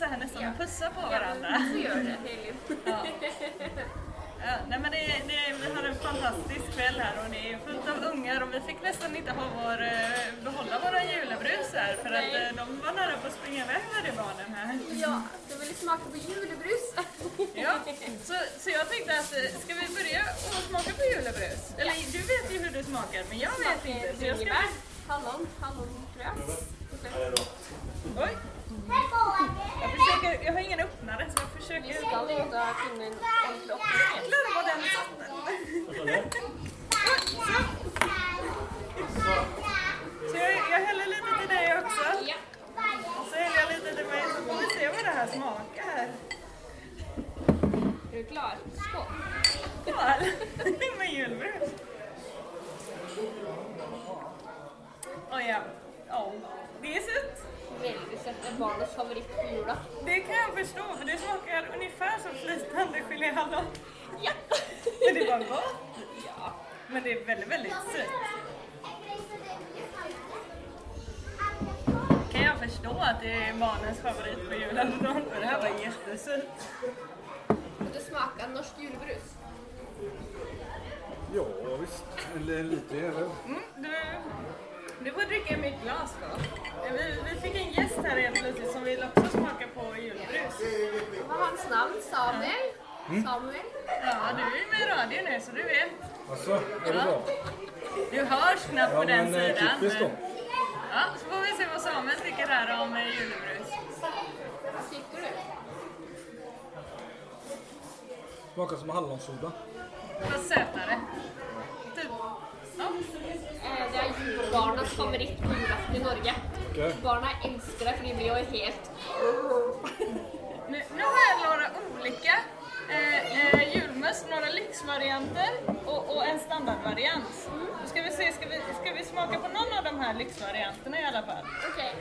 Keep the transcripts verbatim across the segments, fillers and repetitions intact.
så här nästan Ja. och pussa på Ja, varandra. så gör det, Helin. Ja. Ja, nej men det, det, vi har en fantastisk kväll här och det är fullt av ungar och vi fick nästan inte ha vår, behålla våra julebrus här för att Nej. de var nära på att springa iväg med det barnen här. Ja, de vill smaka på julebrus. Ja, så, så jag tänkte att ska vi börja och smaka på julebrus? Eller du vet ju hur det smakar men jag vet inte. Så jag ska... Bringebär, hallon, hallonkrem. Oj! Jag, försöker, jag har ingen öppnare så jag försöker... Vi ska låta kvinnen ordentligt upp. Jäklar vad den satt! Så jag, jag häller lite till dig också. Ja. Så häller jag lite till mig så får vi se vad det här smakar. Är du klar? Skål! Skål! Med julbrus. Oh, ja. Oh. Det är sött. Väldigt sött, är barnens favorit på jula. Det kan jag förstå för det smakar ungefär som flytande geléhallon. Ja! Men det var gott. Ja. Men det är väldigt, väldigt sött. Kan jag förstå att det är barnens favorit på julafton för det här var jättesött. Och det smakar norsk julbrus. Ja, visst. Eller lite eller? Mm, du, du får dricka i mitt glas då. Vi, vi fick en gäst här helt plötsligt som vill också smaka på julbrus. Vad var hans namn? Samuel? Mm. Samuel? Ja, du är med i radio nu så du vet. Alltså, är det bra? Du hörs knappt på Ja, den men sidan. typiskt då. Ja, så får vi se vad Samuel tycker här om julbrus. Vad tycker du? Smakar som hallonsoda. Fast sötare. Typ. Ja. Eh, Det är ju barnens favorit på julafton i Norge. Okej. Barnen älskar det för de blir ju helt... Nu, nu har jag några olika eh, eh, julmust, några lyxvarianter och, och en standardvariant. Då ska vi se, ska vi, ska vi smaka på någon av de här lyxvarianterna i alla fall? Okej.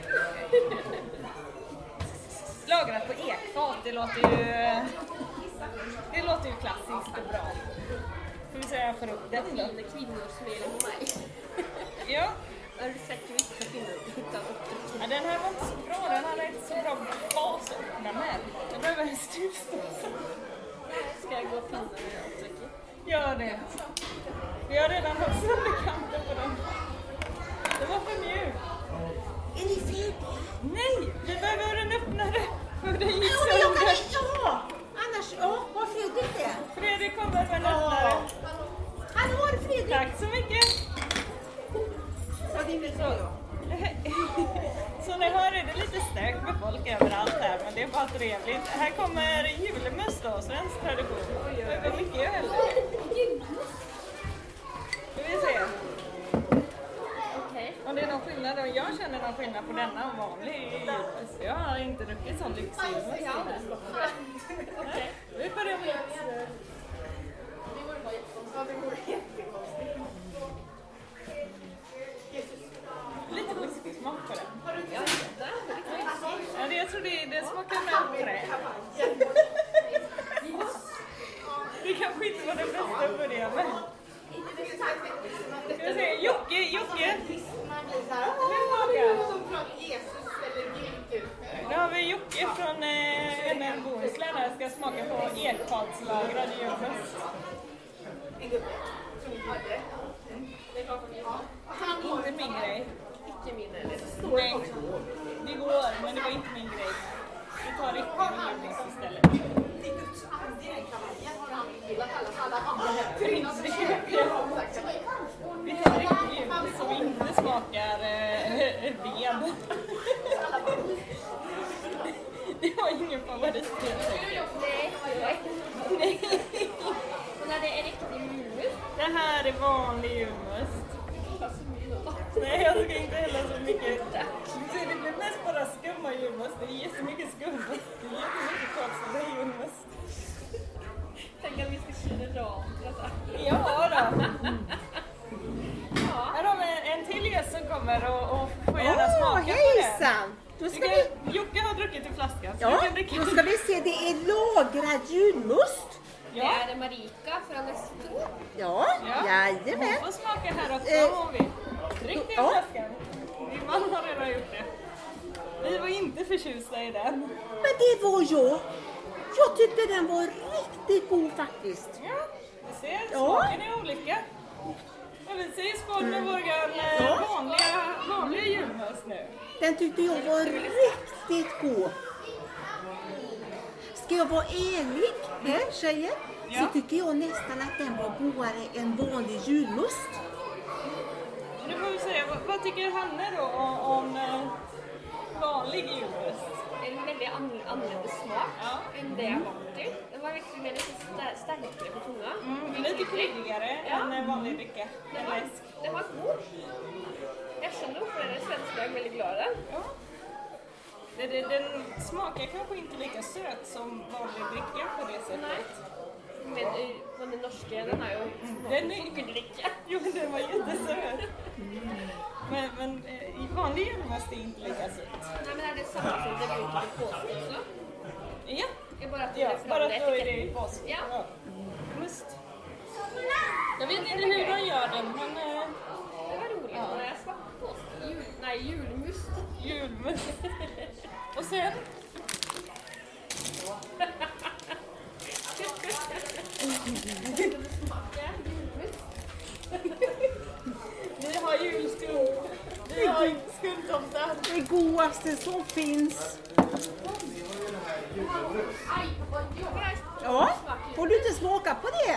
Lagrat på ekfat, det låter ju, det låter ju klassiskt och bra. Ska vi säga för upp den då? Det är kvinnor som är med mig. Ja. Har du sett hur vissa kvinnor hittar upp? Ja, den här var inte så bra, den hade inte så bra bas att öppna med. Jag behöver en styrståelse. Ska jag gå och finna när jag trycker? Gör det. Vi har redan haft sönderkanten på den. Det var för mjuk. Är ni färdiga? Nej, vi behöver en öppnare. För det gick Ja, men jag kan sönder. inte ha! Annars, ja, vad Fredrik är. Fredrik kommer med en öppnare. Hallå Fredrik! Tack så mycket. Vad din vill då? Så ni hör är det lite stök med folk överallt här, men det är bara trevligt. Här kommer julmust då, svensk tradition. Det var mycket öl. Ska vi se. Okej. Om det är någon skillnad, och jag känner någon skillnad på denna och vanlig julmust. Jag har inte druckit sån lyxjulmust. Okej. Vi börjar med lyxöl. Lite whiskysmak på den. Ja, det, jag tror det, det smakar med trä. Det kanske inte var det bästa att börja med. Ska vi se, Jocke, Jocke. Nu har vi Jocke från eh, N N Bohuslän här ska smaka på ekfatslagrad julmust. Inte min grej. Inte min eller? Nej, det går, men det var inte min grej. Vi tar riktig julmust istället. Vi tar riktig julmust som inte smakar eh, ved. Det var ingen favorit. Nej, Nej. och när det är riktig julmust. Det här är vanlig julmust. Nej, jag ska inte hälla så mycket. Det blir mest bara skum och julmust. Det är jättemycket skum. Det är jättemycket konstigt. Det är julmust. Tänk att vi ska köra ram till detta. Ja då. Ja. Här har vi en till gäst som kommer och, och får gärna Åh, smaka på det. hejsan! Då ska vi... Jocke har druckit i flaskan. så Ja, du kan dricka. då ska vi se, det är lagrad julmust. Det är det Marika från Öster. Ja, Ja. jajamän. Hon får smaka här också Eh, om hon vill. Drick den ja. flaskan. Min man har redan gjort det. Vi var inte förtjusta i den. Men det var jag. Jag tyckte den var riktigt god faktiskt. Ja, du ser. Ja. Smaken är olika. Jag vill säga skål med vår Ja. vanliga, vanliga julmust nu. Den tyckte jag var riktigt god. Ska jag vara ärlig här tjejer, Ja. så tycker jag nästan att den var godare än vanlig julmust. Nu får vi säga, vad, vad tycker Hanne då om, om eh, vanlig julmust? En väldigt an- annorlunda smak Ja. än det jag var till. Den var liksom mer lite sta- starkare på tungan. Mm, lite kryddigare Ja. än en vanlig dricka. Den En var, läsk. den var god. Jag känner nog för den svenska, jag är väldigt glad den. Ja. Det, det, den smakar kanske inte lika söt som vanlig dricka på det sättet. Nej. Men eh, på den norska, den har ju Den är- sockerdricka. Jo, men den var jättesöt. Men, men eh, i vanlig julmust är inte lika söt. Nej, men är det samma som det brukar på påsk också? Ja, Det är bara att ja det är bara fram att då är det etiketten. i påsk. Ja. Ja. Must. Jag vet inte hur de gör den, men eh, Det var roligt. Ja. Ja. Jag smakade påsk. Jul, nej, julmust. julmust. Och sen Smaka julmust. vi har julskum. Vi har skumtomtar. Det godaste som finns. Aj, vad jobbigt. Ja, får du inte smaka på det?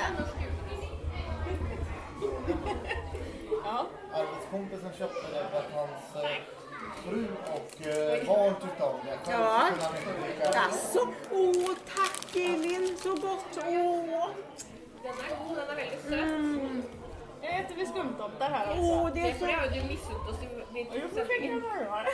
Ja. Arbetskompisen köpte det för att hans eh, fru och eh, barn tyckte om det. Själv Ja. skulle han inte dricka. Alltså, åh tack Elin, så gott. Åh, Den är god, den är väldigt söt. Jag äter vi skumtomtar här också. åh det Det är är för så... det har du missat oss i din Och jag får skicka några.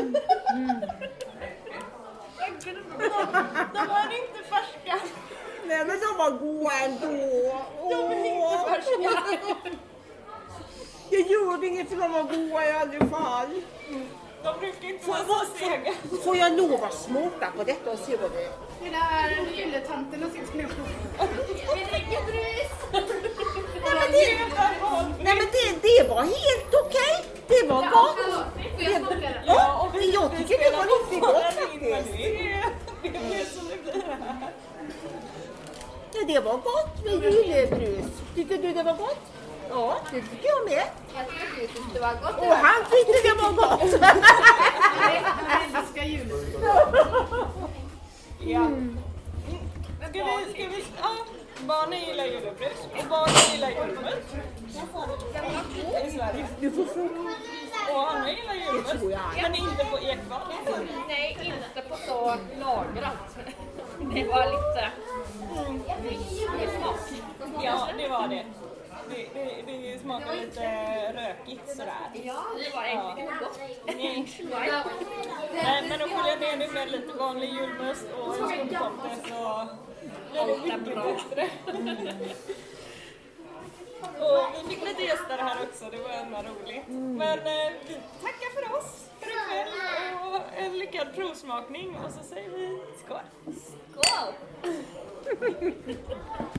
De är inte färska. Nej men de var goda ändå. De är inte Åh. färska. Jag gör inget för de var goda i alla fall. De brukar inte Får, vara får, så sega. får, får jag lov att smaka på detta och se vad det är? Det där ylletanterna sitter nu. Vi dricker brus! Nej men det, nej, men det, det var helt okej. Det var gott. Får jag smaka den? Ja, och vi- jag vi tycker det spelar var riktigt gott fortfarande in, men faktiskt. Det är- det blir som det blir här. Ja, det var gott med jullebrus. Tycker du det var gott? Ja, det tycker jag med. Jag tycker att du tyckte det var gott. Och han tyckte det var gott. Jag älskar jul. Ja. Ska vi, ska vi, ja, barnen gillar julebrus och barnen gillar julmust. I Sverige. Du får fråga. Och Hanna gillar julmust, tror jag. men inte på ekvall. Nej, inte på så lagrat. Det var lite... Med smak. Ja, det var det. Det, det, det smakar lite rökigt sådär. Ja, det var egentligen gott. Nej. Nej, men om följer med nu med lite vanlig julmust och en skumtomte så blir det mycket bättre. Och vi fick lite gäster här också, det var ändå roligt. Men eh, vi tackar för oss för ikväll och en lyckad provsmakning och så säger vi skål! Skål!